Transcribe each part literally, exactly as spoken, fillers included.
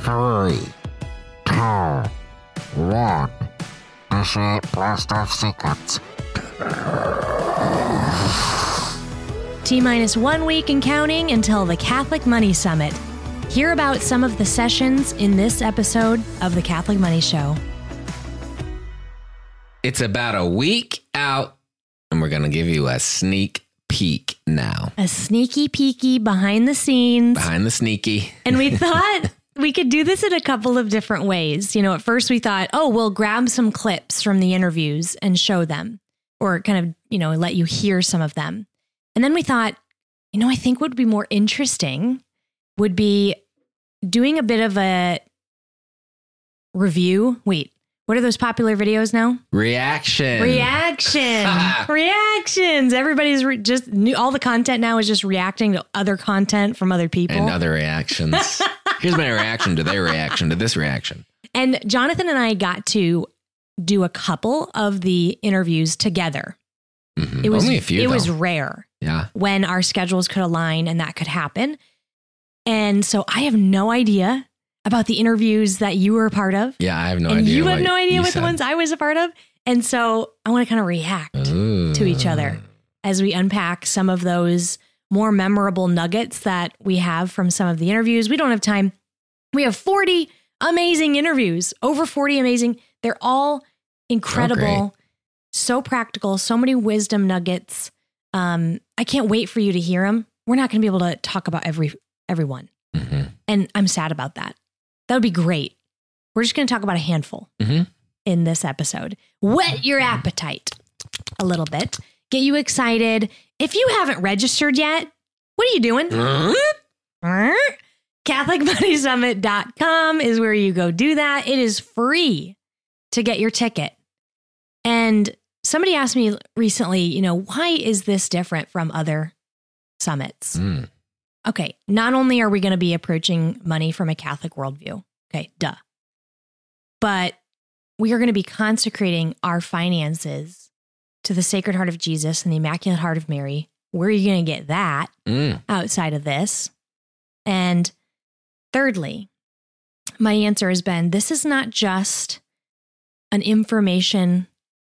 Three, two, one. Initiate blast off sequence. T minus one week and counting until the Catholic Money Summit. Hear about some of the sessions in this episode of the Catholic Money Show. It's about a week out, and we're going to give you a sneak peek now. A sneaky peeky behind the scenes. Behind the sneaky. And we thought we could do this in a couple of different ways. You know, at first we thought, oh, we'll grab some clips from the interviews and show them, or kind of, you know, let you hear some of them. And then we thought, you know, I think what would be more interesting would be doing a bit of a review. Wait, what are those popular videos now? Reaction. Reaction. Reactions. Everybody's re- just new. All the content now is just reacting to other content from other people. And other reactions. Here's my reaction to their reaction to this reaction. And Jonathan and I got to do a couple of the interviews together. Mm-hmm. It was Only a few, It though. was rare. Yeah. When our schedules could align and that could happen. And so I have no idea about the interviews that you were a part of. Yeah, I have no and idea. you have what no idea you what said. the ones I was a part of. And so I want to kind of react Ooh. to each other as we unpack some of those more memorable nuggets that we have from some of the interviews. We don't have time. We have forty amazing interviews, over forty amazing. They're all incredible, Oh, so practical, so many wisdom nuggets. Um, I can't wait for you to hear them. We're not going to be able to talk about every everyone. Mm-hmm. And I'm sad about that. That would be great. We're just going to talk about a handful Mm-hmm. in this episode. Whet your appetite a little bit. Get you excited. If you haven't registered yet, what are you doing? Mm-hmm. Catholic Money Summit dot com is where you go do that. It is free to get your ticket. And somebody asked me recently, you know, why is this different from other summits? Mm. Okay, not only are we going to be approaching money from a Catholic worldview, okay, duh, but we are going to be consecrating our finances to the Sacred Heart of Jesus and the Immaculate Heart of Mary. Where are you going to get that Mm. outside of this? And thirdly, my answer has been, this is not just an information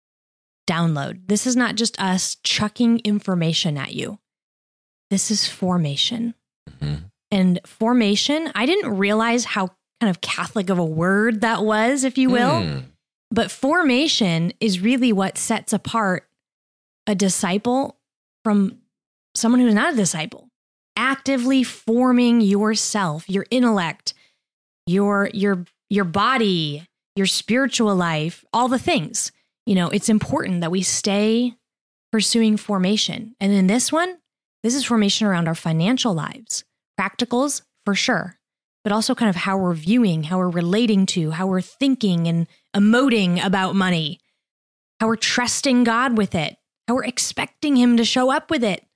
download. This is not just us chucking information at you. This is formation. Mm-hmm. And formation, I didn't realize how kind of Catholic of a word that was, if you will. Mm. But formation is really what sets apart a disciple from someone who's not a disciple. Actively forming yourself, your intellect, your your your body, your spiritual life, all the things. You know, it's important that we stay pursuing formation. And in this one, this is formation around our financial lives. Practicals, for sure, but also kind of how we're viewing, how we're relating to, how we're thinking and emoting about money, how we're trusting God with it, how we're expecting Him to show up with it.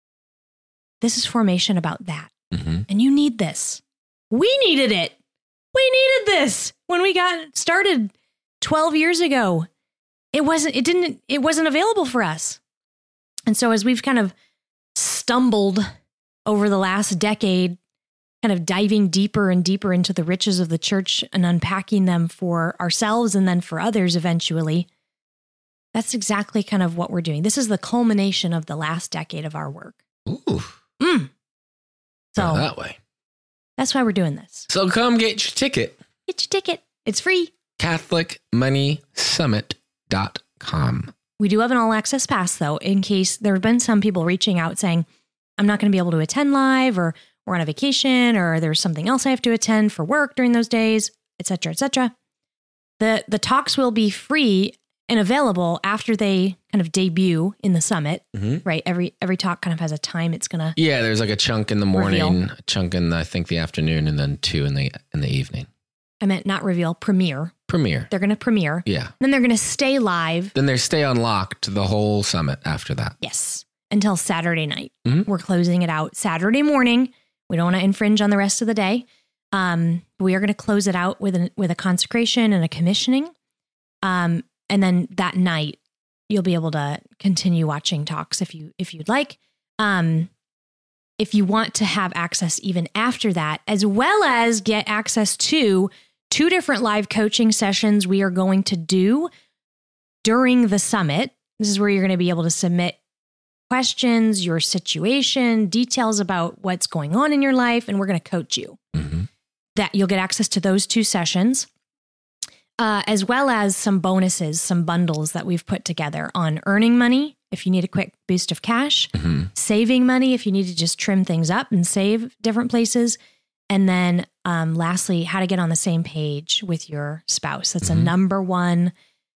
This is formation about that. Mm-hmm. And you need this. We needed it. We needed this when we got started twelve years ago. It wasn't, it didn't, it wasn't available for us. And so as we've kind of stumbled over the last decade, kind of diving deeper and deeper into the riches of the church and unpacking them for ourselves and then for others eventually, that's exactly kind of what we're doing. This is the culmination of the last decade of our work. Ooh. Mm. So Go that way. that's why we're doing this. So come get your ticket. Get your ticket. It's free. Catholic Money Summit dot com. We do have an all access pass, though, in case there have been some people reaching out saying, I'm not going to be able to attend live, or we're on a vacation, or there's something else I have to attend for work during those days, et cetera, et cetera. The, the talks will be free and available after they kind of debut in the summit, Mm-hmm. right? Every every talk kind of has a time it's going to... Yeah, there's like a chunk in the morning, Reveal. a chunk in the, I think the afternoon, and then two in the in the evening. I meant not reveal, premiere. Premiere. They're going to premiere. Yeah. Then they're going to stay live. Then they stay unlocked the whole summit after that. Yes. Until Saturday night. Mhm. We're closing it out Saturday morning. We don't want to infringe on the rest of the day. Um, we are going to close it out with a, with a consecration and a commissioning. Um, and then that night, you'll be able to continue watching talks if you if you'd like. Um, if you want to have access even after that, as well as get access to two different live coaching sessions we are going to do during the summit. This is where you're going to be able to submit questions, your situation, details about what's going on in your life, and we're going to coach you. Mm-hmm. That you'll get access to those two sessions, uh, as well as some bonuses, some bundles that we've put together on earning money if you need a quick boost of cash, Mm-hmm. saving money if you need to just trim things up and save different places, and then um, lastly, how to get on the same page with your spouse. That's Mhm. a number one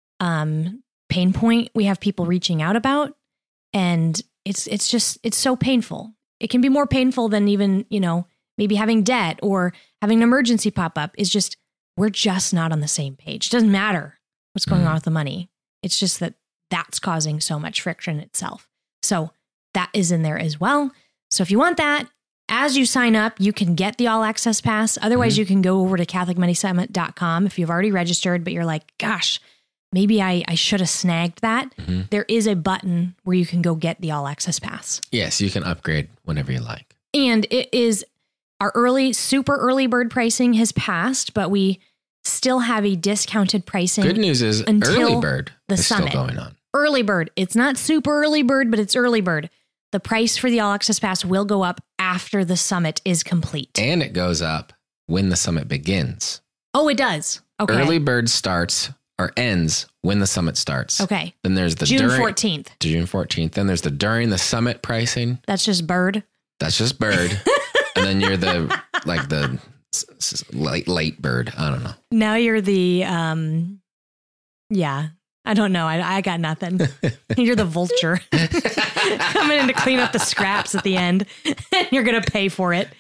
um, pain point we have people reaching out about, and it's it's just it's so painful. It can be more painful than even, you know, maybe having debt or having an emergency pop up. Is just we're just not on the same page. Doesn't matter what's going Mhm. on with the money. It's just that that's causing so much friction itself. So that is in there as well. So if you want that, as you sign up, you can get the all access pass. Otherwise, Mhm. you can go over to Catholic Money Summit dot com if you've already registered, but you're like, gosh, maybe I, I should have snagged that. Mhm. There is a button where you can go get the all access pass. Yes, you can upgrade whenever you like. And it is our early, super early bird pricing has passed, but we still have a discounted pricing. Good news is until early bird the is summit. still going on. Early bird. It's not super early bird, but it's early bird. The price for the all access pass will go up after the summit is complete. And it goes up when the summit begins. Oh, it does. Okay. Early bird starts or ends when the summit starts. Okay. Then there's the June during, fourteenth. June fourteenth. Then there's the during the summit pricing. That's just bird. That's just bird. And then you're the like the s- s- late late bird. I don't know. Now you're the, um, yeah, I don't know. I, I got nothing. You're the vulture coming in to clean up the scraps at the end, and you're going to pay for it.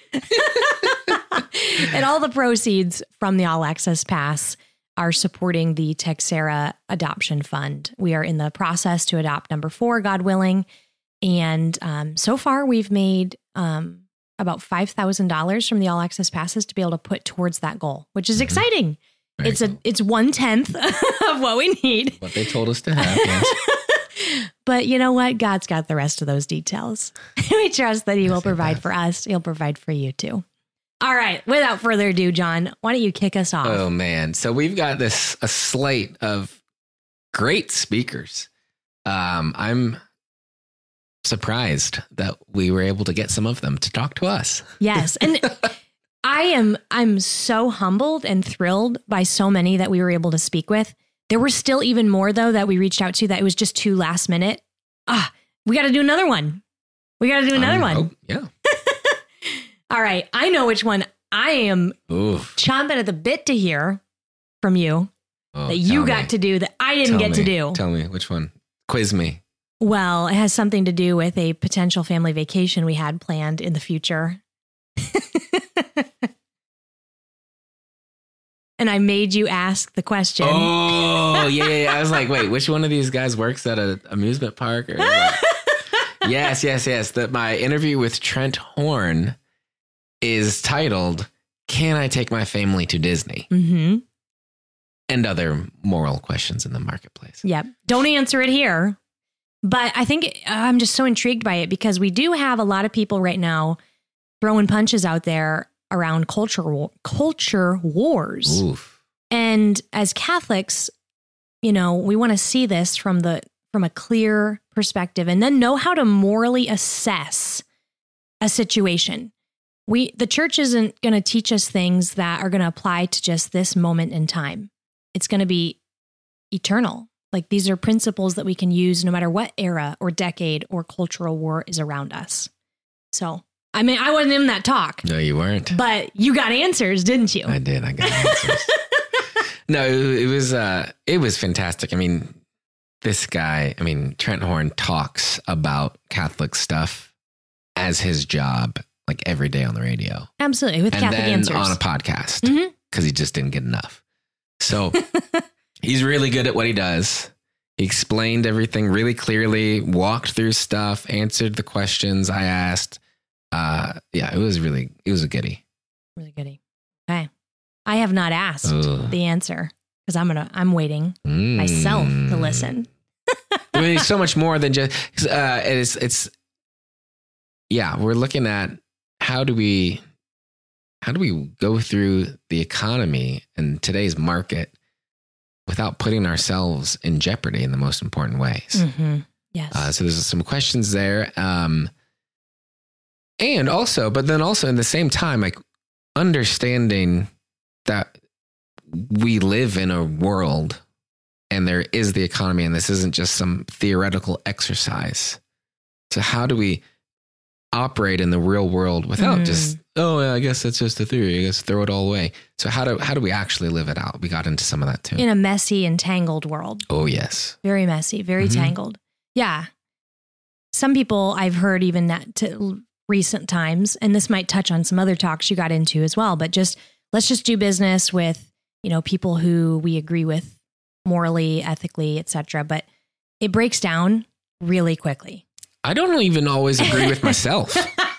And all the proceeds from the All Access Pass are supporting the Texera Adoption Fund. We are in the process to adopt number four, God willing. And um, so far, we've made um, about five thousand dollars from the All Access Passes to be able to put towards that goal, which is Mhm. exciting. Very it's cool. a it's one tenth of what we need. What they told us to have. Yes. But you know what? God's got the rest of those details. We trust that He will Yes, he provide does. for us. He'll provide for you too. All right. Without further ado, John, why don't you kick us off? Oh man. So we've got this a slate of great speakers. Um, I'm surprised that we were able to get some of them to talk to us. Yes. And I am I'm so humbled and thrilled by so many that we were able to speak with. There were still even more though that we reached out to that it was just too last minute. Ah, we got to do another one. We got to do another Um, one. oh, yeah. All right. I know which one I am Oof. chomping at the bit to hear from you Oh, that you tell got me. to do that I didn't Tell get to me. do. Tell me which one. Quiz me. Well, it has something to do with a potential family vacation we had planned in the future. And I made you ask the question. Oh, yeah, yeah, yeah. I was like, wait, which one of these guys works at an amusement park? Or what? yes, yes, yes. That my interview with Trent Horn is titled, Can I Take My Family to Disney? Mm-hmm. And other moral questions in the marketplace. Yep. Don't answer it here. But I think I'm just so intrigued by it because we do have a lot of people right now throwing punches out there around culture war- culture wars. Oof. And as Catholics, you know, we want to see this from the from a clear perspective and then know how to morally assess a situation. We the church isn't going to teach us things that are going to apply to just this moment in time. It's going to be eternal. Like these are principles that we can use no matter what era or decade or cultural war is around us. So, I mean, I wasn't in that talk, No, you weren't. but you got answers, didn't you? I did. I got answers. No, it, it was uh, it was fantastic. I mean, this guy, I mean, Trent Horn talks about Catholic stuff as his job, like every day on the radio. Absolutely, with And Catholic then answers. on a podcast Mhm. because he just didn't get enough. So he's really good at what he does. He explained everything really clearly, walked through stuff, answered the questions I asked. Uh, yeah, it was really, it was a goodie. Really goody. Okay. I have not asked Ugh. the answer because I'm gonna I'm waiting Mm. myself to listen. I mean, it's so much more than just. Uh, it's it's yeah, we're looking at how do we how do we go through the economy and today's market without putting ourselves in jeopardy in the most important ways. Mm-hmm. Yes. Uh, so there's some questions there. Um, and also, but then also in the same time, like understanding that we live in a world and there is the economy and this isn't just some theoretical exercise. So how do we operate in the real world without mm. just, oh, yeah, I guess that's just a theory. I guess throw it all away. So how do how do we actually live it out? We got into some of that too. In a messy and tangled world. Oh, yes. Very messy, very mm-hmm. tangled. Yeah. Some people I've heard even that to recent times, and this might touch on some other talks you got into as well, but just let's just do business with, you know, people who we agree with morally, ethically, et cetera. But it breaks down really quickly. I don't even always agree with myself.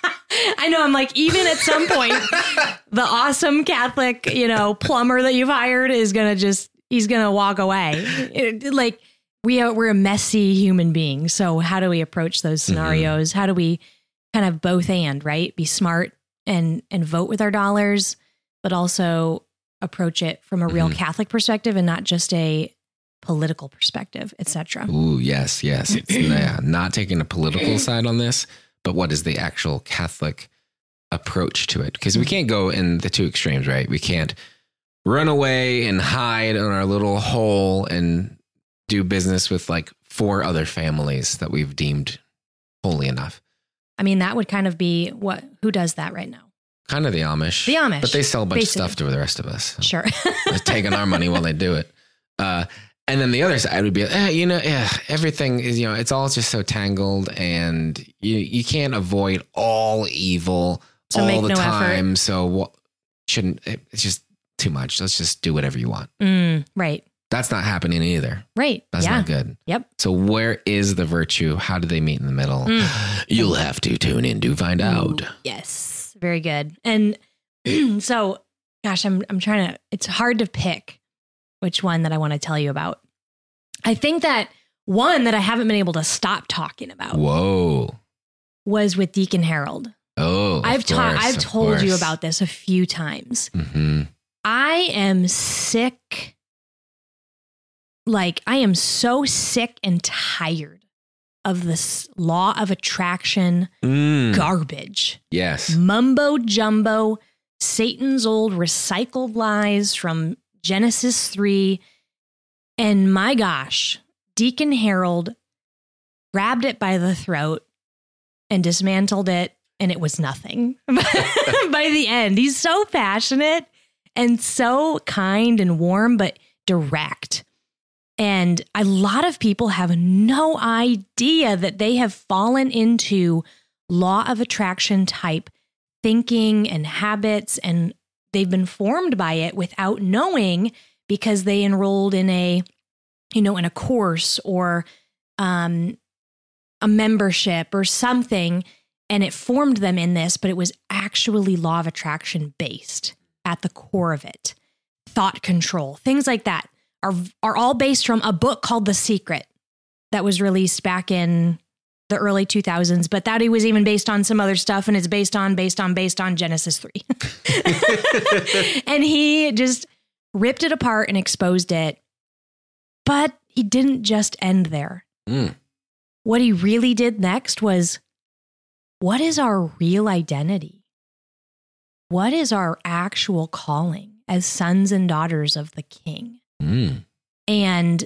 I know. I'm like, even at some point, the awesome Catholic, you know, plumber that you've hired is going to just, he's going to walk away. It, like we are, we're a messy human being. So how do we approach those scenarios? Mm-hmm. How do we kind of both and, right? Be smart and, and vote with our dollars, but also approach it from a real mm-hmm. Catholic perspective and not just a political perspective, et cetera. Ooh, yes, yes. It's yeah, not taking a political side on this, but what is the actual Catholic approach to it? Because we can't go in the two extremes, right? We can't run away and hide in our little hole and do business with like four other families that we've deemed holy enough. I mean, that would kind of be what, who does that right now? Kind of the Amish. The Amish. But they sell a bunch basically. of stuff to the rest of us. So sure. they're taking our money while they do it. Uh, And then the other side would be, eh, you know, yeah, everything is, you know, it's all just so tangled and you you can't avoid all evil so all make the no time. Effort. So what shouldn't, it, it's just too much. Let's just do whatever you want. Mm, right. That's not happening either. Right. That's yeah. not good. Yep. So where is the virtue? How do they meet in the middle? Mm. You'll have to tune in to find out. Ooh, yes. Very good. And so, gosh, I'm I'm trying to, it's hard to pick which one that I want to tell you about. I think that one that I haven't been able to stop talking about. Whoa. Was with Deacon Harold. Oh, I've taught. I've told course. you about this a few times. Mm-hmm. I am sick. Like I am so sick and tired of this law of attraction mm. garbage. Yes. Mumbo jumbo, Satan's old recycled lies from Genesis three. And my gosh, Deacon Harold grabbed it by the throat and dismantled it, and it was nothing. By the end, he's so passionate and so kind and warm, but direct. And a lot of people have no idea that they have fallen into law of attraction type thinking and habits, and they've been formed by it without knowing, because they enrolled in a, you know, in a course or um, a membership or something, and it formed them in this, but it was actually law of attraction based at the core of it. Thought control, things like that are are all based from a book called The Secret that was released back in the early two thousands, but that it was even based on some other stuff, and it's based on, based on, based on Genesis three. And he just ripped it apart and exposed it. But he didn't just end there. Mm. What he really did next was, what is our real identity? What is our actual calling as sons and daughters of the King? Mm. And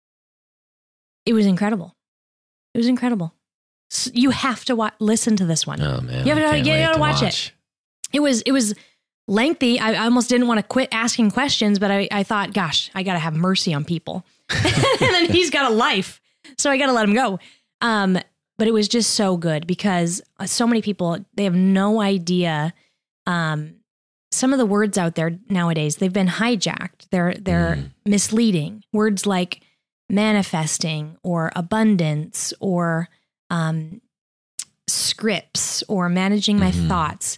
it was incredible. It was incredible. So you have to wa- listen to this one. Oh man, you have to, you gotta to watch, watch it. It was it was lengthy. I, I almost didn't want to quit asking questions, but I, I thought, gosh, I got to have mercy on people. And then he's got a life, so I got to let him go. Um, but it was just so good because so many people, they have no idea. Um, some of the words out there nowadays, they've been hijacked. They're they're mm. misleading. Words like manifesting or abundance or um, scripts or managing my mm-hmm. thoughts.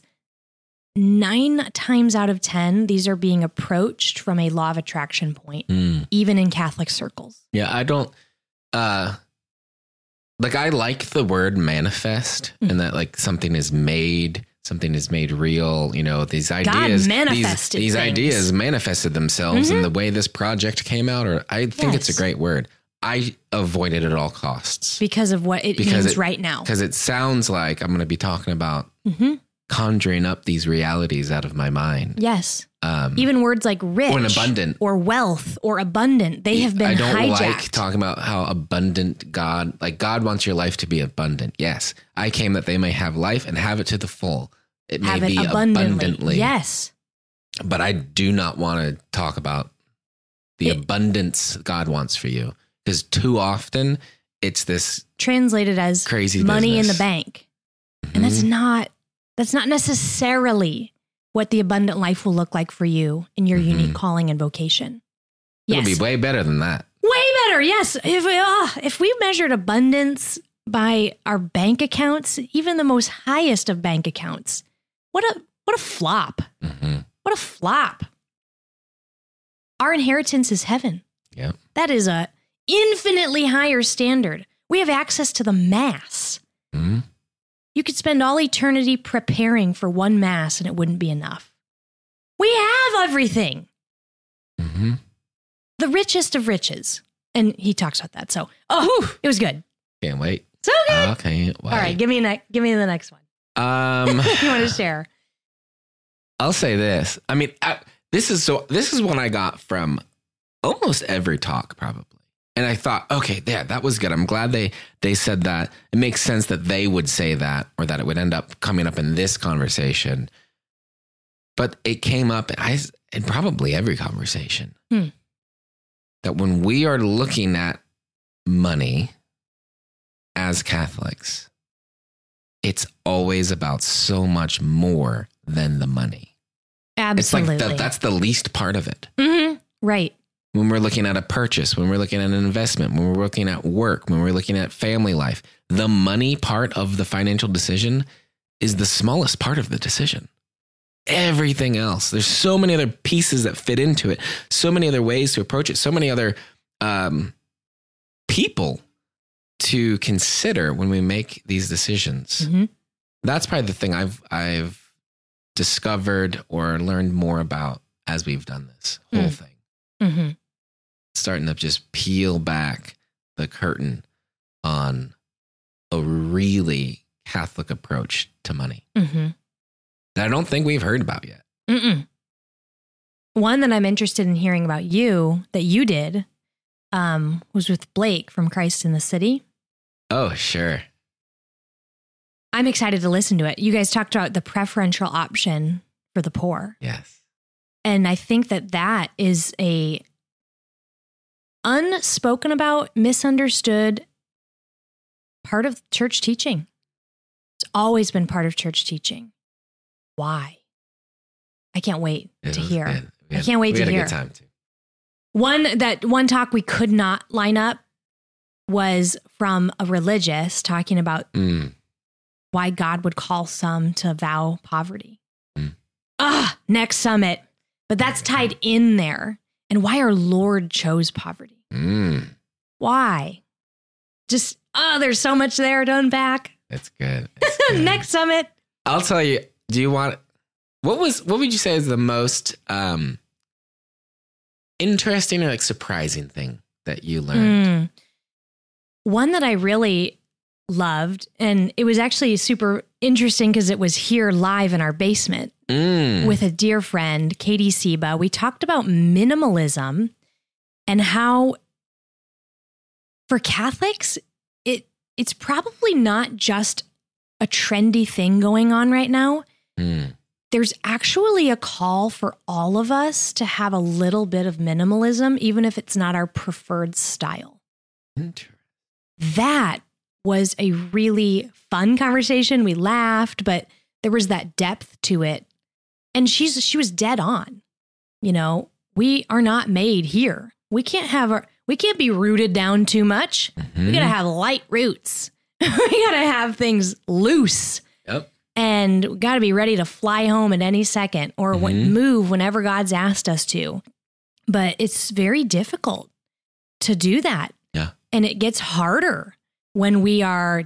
Nine times out of ten, these are being approached from a law of attraction point, mm. even in Catholic circles. Yeah, I don't, uh, like I like the word manifest Mm. and that like something is made, something is made real. You know, these God ideas, these, manifested these things. ideas manifested themselves Mhm. in the way this project came out. Or I think it's a Yes. great word. I avoid it at all costs Because of what it Because means it- right now. because it sounds like I'm going to be talking about hmm conjuring up these realities out of my mind. Yes. Um, Even words like rich or an abundant. or wealth or abundant, they have been I don't hijacked. like talking about how abundant God, like God wants your life to be abundant. Yes. I came that they may have life and have it to the full. It may have it be abundantly. abundantly. Yes. But I do not want to talk about the It- abundance God wants for you. Because too often it's this Translated as crazy money in the business. bank. And that's Mhm. not that's not necessarily what the abundant life will look like for you in your Mhm. unique calling and vocation. It'll Yes. be way better than that. Way better. Yes. If we, oh, if we measured abundance by our bank accounts, even the most highest of bank accounts, what a what a flop. hmm What a flop. Our inheritance is heaven. Yep. That is a infinitely higher standard. We have access to the mass. hmm You could spend all eternity preparing for one mass and it wouldn't be enough. We have everything. hmm The richest of riches. And he talks about that. So, oh, it was good. Can't wait. So good. Okay. All right, give me ne- give me the next one. Um, You want to share? I'll say this. I mean, I, this is so. This is one I got from almost every talk, probably. And I thought, okay, yeah, that was good. I'm glad they they said that. It makes sense that they would say that, or that it would end up coming up in this conversation. But it came up, I in probably every conversation, Hmm. that when we are looking at money as Catholics, it's always about so much more than the money. Absolutely. It's like the, that's the least part of it. Mhm. Right. When we're looking at a purchase, when we're looking at an investment, when we're looking at work, when we're looking at family life, the money part of the financial decision is the smallest part of the decision. Everything else, there's so many other pieces that fit into it, so many other ways to approach it, so many other um, people to consider when we make these decisions. Mhm. That's probably the thing I've I've discovered or learned more about as we've done this whole Mm. thing. hmm Starting to just peel back the curtain on a really Catholic approach to money hmm that I don't think we've heard about yet. Mm-mm. One that I'm interested in hearing about you that you did um, was with Blake from Christ in the City. Oh, sure. I'm excited to listen to it. You guys talked about the preferential option for the poor. Yes. And I think that that is a unspoken about, misunderstood part of church teaching. It's always been part of church teaching. Why? I can't wait It to was hear. good. We I had- can't wait we to had hear. a good time too. One that one talk we could not line up was from a religious talking about Mm. why God would call some to vow poverty. Mm. Ah, next summit. But that's tied in there. And why our Lord chose poverty. Mm. Why? Just, oh, there's so much there to unpack. It's good. It's good. Next summit. I'll tell you. Do you want? What was? What would you say is the most um, interesting or like surprising thing that you learned? Mm. One that I really loved, and it was actually super interesting because it was here live in our basement Mm. with a dear friend, Katie Seba. We talked about minimalism and how for Catholics, it it's probably not just a trendy thing going on right now. Mm. There's actually a call for all of us to have a little bit of minimalism, even if it's not our preferred style. Interesting. That was a really fun conversation. We laughed, but there was that depth to it. And she's she was dead on. You know, we are not made here. We can't have our we can't be rooted down too much. Mhm. We gotta have light roots. We gotta have things loose. Yep. And we got to be ready to fly home at any second or when, Mhm. move whenever God's asked us to. But it's very difficult to do that. Yeah. And it gets harder when we are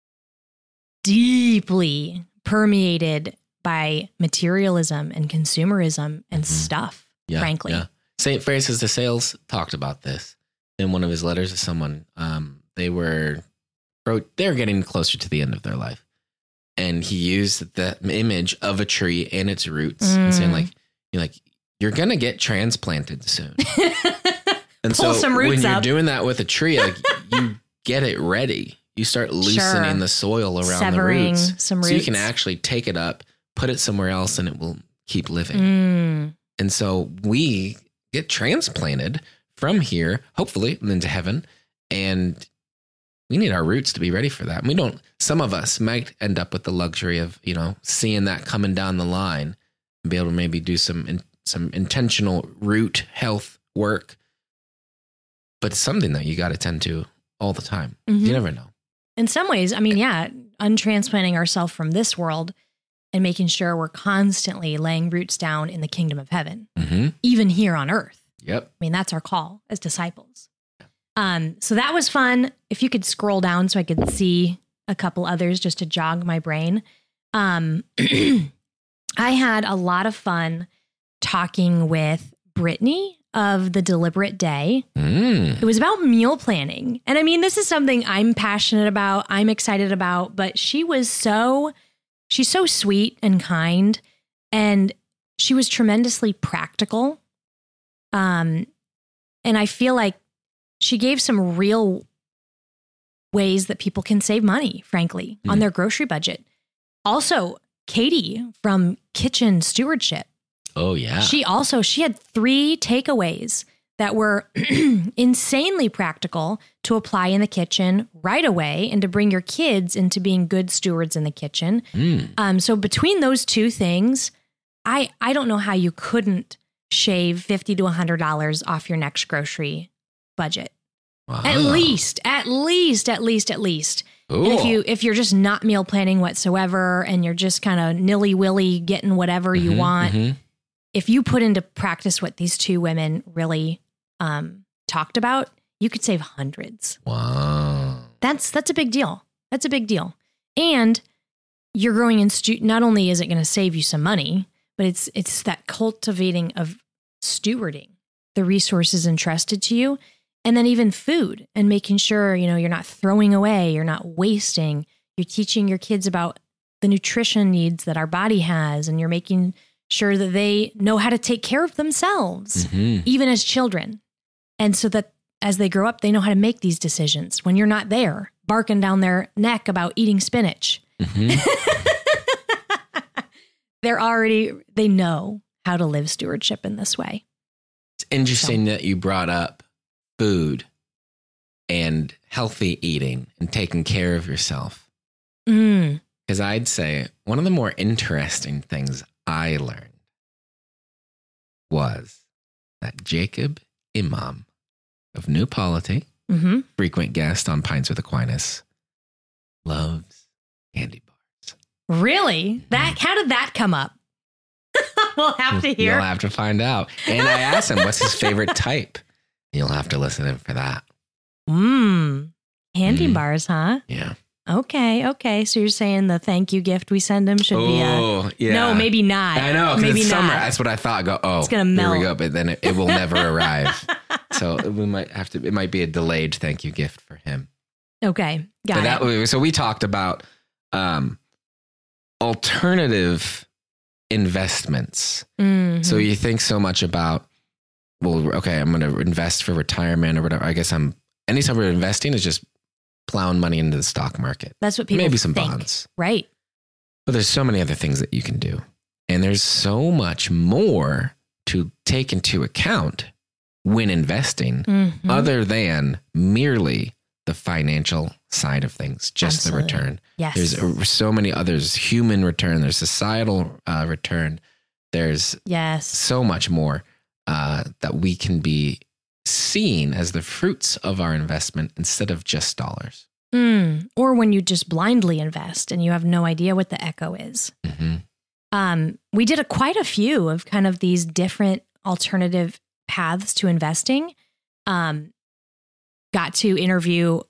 deeply permeated by materialism and consumerism and Mhm. stuff, Yeah, frankly. yeah. Saint Francis de Sales talked about this in one of his letters to someone. Um, they were wrote they're getting closer to the end of their life, and he used the image of a tree and its roots, Mm. and saying like, you're like you're gonna get transplanted soon. And Pull so some roots when you're up. doing that with a tree, like you get it ready. You start loosening Sure. the soil around Severing the roots, some so roots. you can actually take it up, put it somewhere else, and it will keep living. Mm. And so we get transplanted from here, hopefully, into heaven. And we need our roots to be ready for that. And we don't, some of us might end up with the luxury of, you know, seeing that coming down the line and be able to maybe do some, in, some intentional root health work. But it's something that you got to tend to all the time. Mhm. You never know. In some ways, I mean, yeah, untransplanting ourselves from this world and making sure we're constantly laying roots down in the kingdom of heaven, Mm-hmm. even here on earth. Yep. I mean, that's our call as disciples. Um, so that was fun. If you could scroll down so I could see a couple others just to jog my brain. Um, I had a lot of fun talking with Brittany of The Deliberate Day. Mm. It was about meal planning. And I mean, this is something I'm passionate about, I'm excited about, but she was so, she's so sweet and kind, and she was tremendously practical. Um, and I feel like she gave some real ways that people can save money, frankly, Mm. on their grocery budget. Also, Katie from Kitchen Stewardship. Oh, yeah. She also, she had three takeaways that were insanely practical to apply in the kitchen right away and to bring your kids into being good stewards in the kitchen. Mm. Um, so between those two things, I, I don't know how you couldn't shave fifty to one hundred dollars off your next grocery budget. Wow. At least, at least, at least, at least. Ooh. And if you if you're just not meal planning whatsoever and you're just kind of nilly-willy getting whatever you Mhm, want, mhm. if you put into practice what these two women really um, talked about, you could save hundreds. Wow. That's that's a big deal. That's a big deal. And you're growing in stu- not only is it going to save you some money, but it's it's that cultivating of stewarding the resources entrusted to you, and then even food and making sure, you know, you're not throwing away, you're not wasting. You're teaching your kids about the nutrition needs that our body has, and you're making sure that they know how to take care of themselves, Mhm. even as children. And so that as they grow up, they know how to make these decisions when you're not there, barking down their neck about eating spinach. Mhm. They're already, they know how to live stewardship in this way. It's interesting that you brought up food and healthy eating and taking care of yourself. Mm. Because I'd say one of the more interesting things I learned was that Jacob Imam of New Polity, hmm frequent guest on Pints with Aquinas, loves candy bars. Really? That, how did that come up? We'll have to hear. You'll have to find out. And I asked him, what's his favorite type? You'll have to listen in for that. Mmm. Candy Mm. bars, huh? Yeah. Okay, okay. So you're saying the thank you gift we send him should be a... Oh, yeah. No, maybe not. I know, because maybe it's summer. not. That's what I thought. I go, oh, It's gonna here melt. we go. But then it, it will never arrive. So we might have to, it might be a delayed thank you gift for him. Okay, got But it. that was- so we talked about um, alternative investments. Mhm. So you think so much about, well, okay, I'm going to invest for retirement or whatever. I guess I'm, any type of investing is just plowing money into the stock market. That's what people Maybe some think. bonds. Right. But there's so many other things that you can do. And there's so much more to take into account when investing Mhm. other than merely the financial side of things, just Absolutely. the return. Yes. There's uh, so many others, human return, there's societal uh, return. There's yes. so much more uh, that we can be seen as the fruits of our investment instead of just dollars. Mm. Or when you just blindly invest and you have no idea what the echo is. Mm-hmm. Um, we did a, quite a few of kind of these different alternative paths to investing. Um, got to interview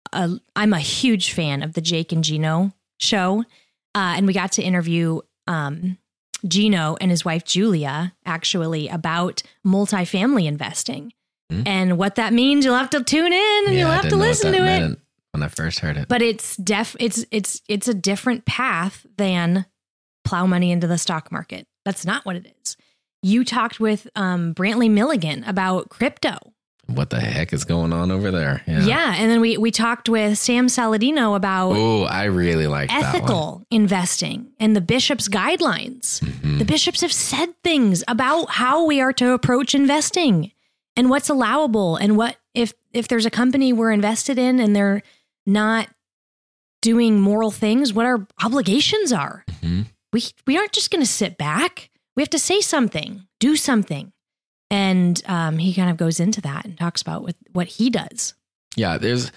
a I'm a huge fan of the Jake and Gino show. Uh, and we got to interview um, Gino and his wife, Julia, actually about multifamily investing mm-hmm. and what that means. You'll have to tune in and yeah, you'll have to listen to it. When I first heard it. But it's def it's it's it's a different path than plow money into the stock market. That's not what it is. You talked with um, Brantley Milligan about crypto. What the heck is going on over there? Yeah. yeah and then we we talked with Sam Saladino about Oh, I really like ethical investing and the Bishop's guidelines. Mm-hmm. The bishops have said things about how we are to approach investing and what's allowable and what if if there's a company we're invested in and they're not doing moral things, what our obligations are. Mm-hmm. We we aren't just going to sit back. We have to say something, do something. And um, he kind of goes into that and talks about what, what he does. Yeah, there's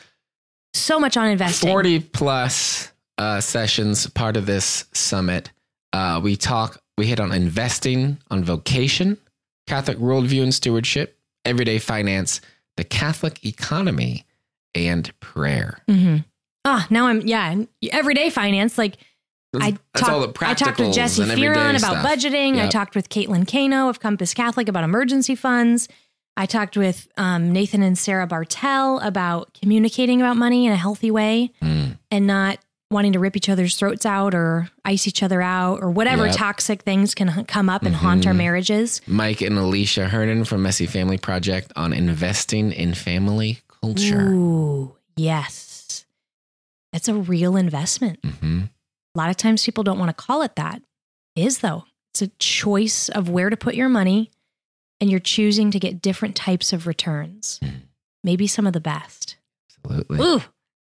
so much on investing. forty plus uh, sessions, part of this summit. Uh, we talk, we hit on investing, on vocation, Catholic worldview and stewardship, everyday finance, the Catholic economy, and prayer. Mm-hmm. Ah, now I'm, yeah, everyday finance. Like that's, I, that's all talk, the I talked with Jesse Fearon about stuff. budgeting. Yep. I talked with Caitlin Kano of Compass Catholic about emergency funds. I talked with um, Nathan and Sarah Bartell about communicating about money in a healthy way mm. and not wanting to rip each other's throats out or ice each other out or whatever yep. toxic things can h- come up and mm-hmm. haunt our marriages. Mike and Alicia Hernan from Messy Family Project on investing in family culture. Ooh, yes. That's a real investment. Mm-hmm. A lot of times people don't want to call it that. It is, though. It's a choice of where to put your money, and you're choosing to get different types of returns. Mm. Maybe some of the best. Absolutely. Ooh,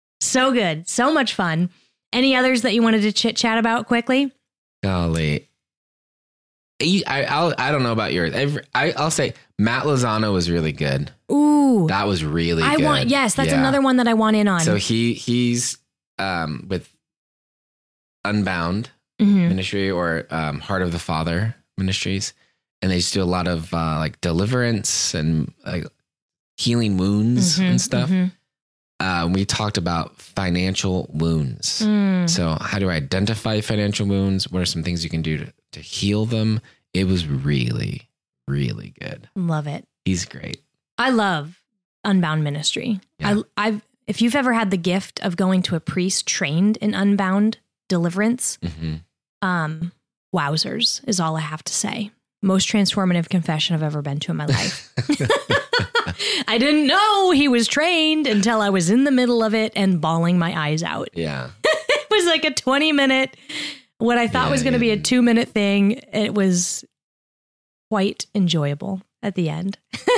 so good. So much fun. Any others that you wanted to chit chat about quickly? Golly. I, I'll, I don't know about yours. Every, I, I'll say Matt Lozano was really good. Ooh. That was really I good. want, yes, that's yeah. another one that I want in on. So he he's um, with Unbound mm-hmm. Ministry or um, Heart of the Father Ministries. And they just do a lot of uh, like deliverance and like healing wounds mm-hmm, and stuff. Mm-hmm. Uh, we talked about financial wounds. Mm. So how do I identify financial wounds? What are some things you can do to, to heal them? It was really, really good. Love it. He's great. I love Unbound Ministry. Yeah. I, I've, if you've ever had the gift of going to a priest trained in Unbound deliverance, mm-hmm. um, wowzers is all I have to say. Most transformative confession I've ever been to in my life. I didn't know he was trained until I was in the middle of it and bawling my eyes out. Yeah. It was like a twenty minute, what I thought yeah, was going to yeah. be a two minute thing. It was quite enjoyable at the end.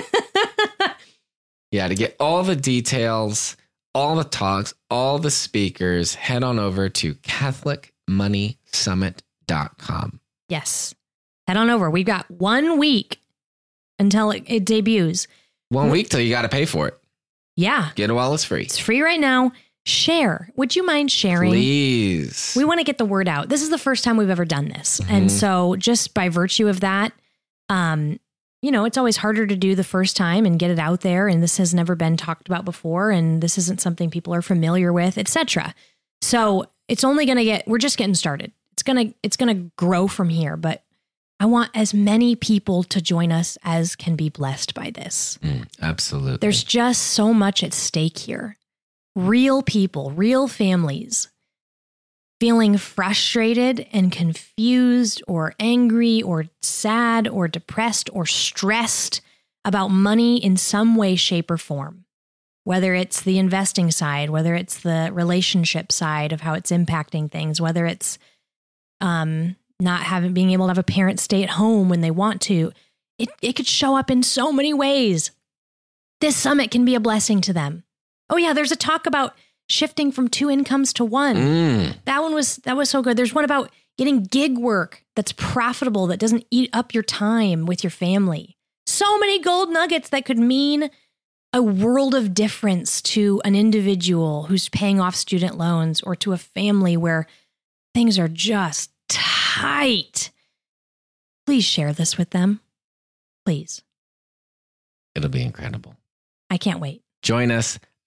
Yeah. To get all the details, all the talks, all the speakers, head on over to Catholic Money Summit dot com. Yes. Head on over. We've got one week until it, it debuts. One week till you got to pay for it. Yeah. Get it while it's free. It's free right now. Share. Would you mind sharing? Please. We want to get the word out. This is the first time we've ever done this. Mm-hmm. And so just by virtue of that, um, you know, it's always harder to do the first time and get it out there. And this has never been talked about before. And this isn't something people are familiar with, et cetera. So it's only going to get, we're just getting started. It's going to, it's going to grow from here. But I want as many people to join us as can be blessed by this. Mm, absolutely. There's just so much at stake here. Real people, real families feeling frustrated and confused or angry or sad or depressed or stressed about money in some way, shape, or form. Whether it's the investing side, whether it's the relationship side of how it's impacting things, whether it's um. not having, being able to have a parent stay at home when they want to. It, it could show up in so many ways. This summit can be a blessing to them. Oh yeah, there's a talk about shifting from two incomes to one. Mm. That one was, that was so good. There's one about getting gig work that's profitable, that doesn't eat up your time with your family. So many gold nuggets that could mean a world of difference to an individual who's paying off student loans or to a family where things are just tight. Please share this with them. Please. It'll be incredible. I can't wait. Join us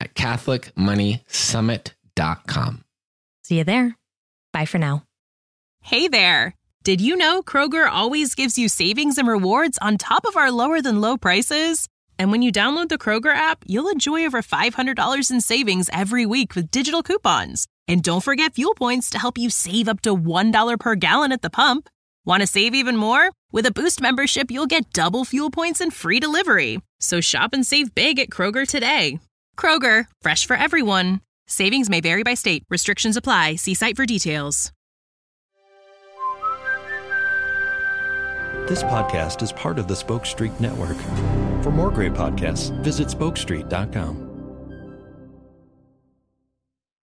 at catholic money summit dot com. See you there. Bye for now. Hey there. Did you know Kroger always gives you savings and rewards on top of our lower than low prices? And when you download the Kroger app, you'll enjoy over five hundred dollars in savings every week with digital coupons. And don't forget fuel points to help you save up to one dollar per gallon at the pump. Want to save even more? With a Boost membership, you'll get double fuel points and free delivery. So shop and save big at Kroger today. Kroger, fresh for everyone. Savings may vary by state. Restrictions apply. See site for details. This podcast is part of the Spoke Street Network. For more great podcasts, visit spoke street dot com.